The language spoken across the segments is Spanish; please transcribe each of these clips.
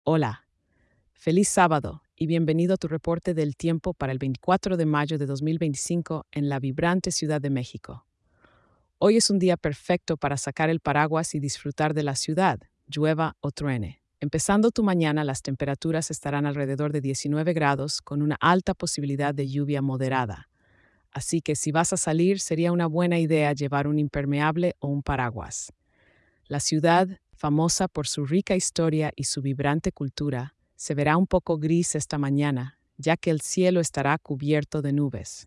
Hola, feliz sábado y bienvenido a tu reporte del tiempo para el 24 de mayo de 2025 en la vibrante Ciudad de México. Hoy es un día perfecto para sacar el paraguas y disfrutar de la ciudad, llueva o truene. Empezando tu mañana, las temperaturas estarán alrededor de 19 grados con una alta posibilidad de lluvia moderada. Así que si vas a salir, sería una buena idea llevar un impermeable o un paraguas. La ciudad, famosa por su rica historia y su vibrante cultura, se verá un poco gris esta mañana, ya que el cielo estará cubierto de nubes.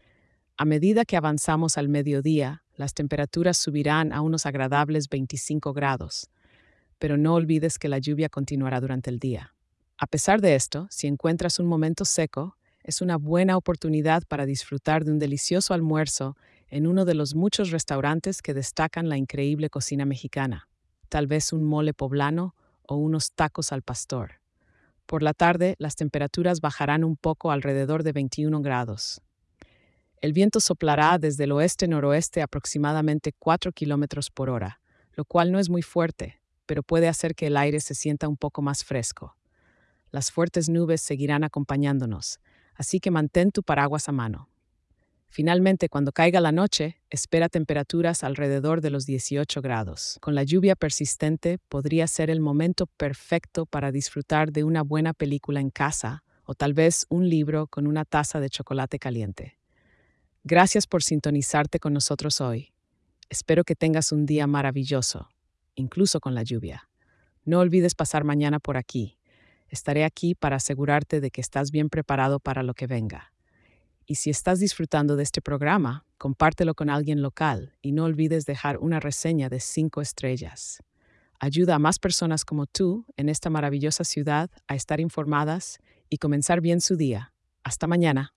A medida que avanzamos al mediodía, las temperaturas subirán a unos agradables 25 grados, pero no olvides que la lluvia continuará durante el día. A pesar de esto, si encuentras un momento seco, es una buena oportunidad para disfrutar de un delicioso almuerzo en uno de los muchos restaurantes que destacan la increíble cocina mexicana, tal vez un mole poblano o unos tacos al pastor. Por la tarde, las temperaturas bajarán un poco alrededor de 21 grados. El viento soplará desde el oeste-noroeste aproximadamente 4 kilómetros por hora, lo cual no es muy fuerte, pero puede hacer que el aire se sienta un poco más fresco. Las fuertes nubes seguirán acompañándonos, así que mantén tu paraguas a mano. Finalmente, cuando caiga la noche, espera temperaturas alrededor de los 18 grados. Con la lluvia persistente, podría ser el momento perfecto para disfrutar de una buena película en casa o tal vez un libro con una taza de chocolate caliente. Gracias por sintonizarte con nosotros hoy. Espero que tengas un día maravilloso, incluso con la lluvia. No olvides pasar mañana por aquí. Estaré aquí para asegurarte de que estás bien preparado para lo que venga. Y si estás disfrutando de este programa, compártelo con alguien local y no olvides dejar una reseña de 5 estrellas. Ayuda a más personas como tú en esta maravillosa ciudad a estar informadas y comenzar bien su día. Hasta mañana.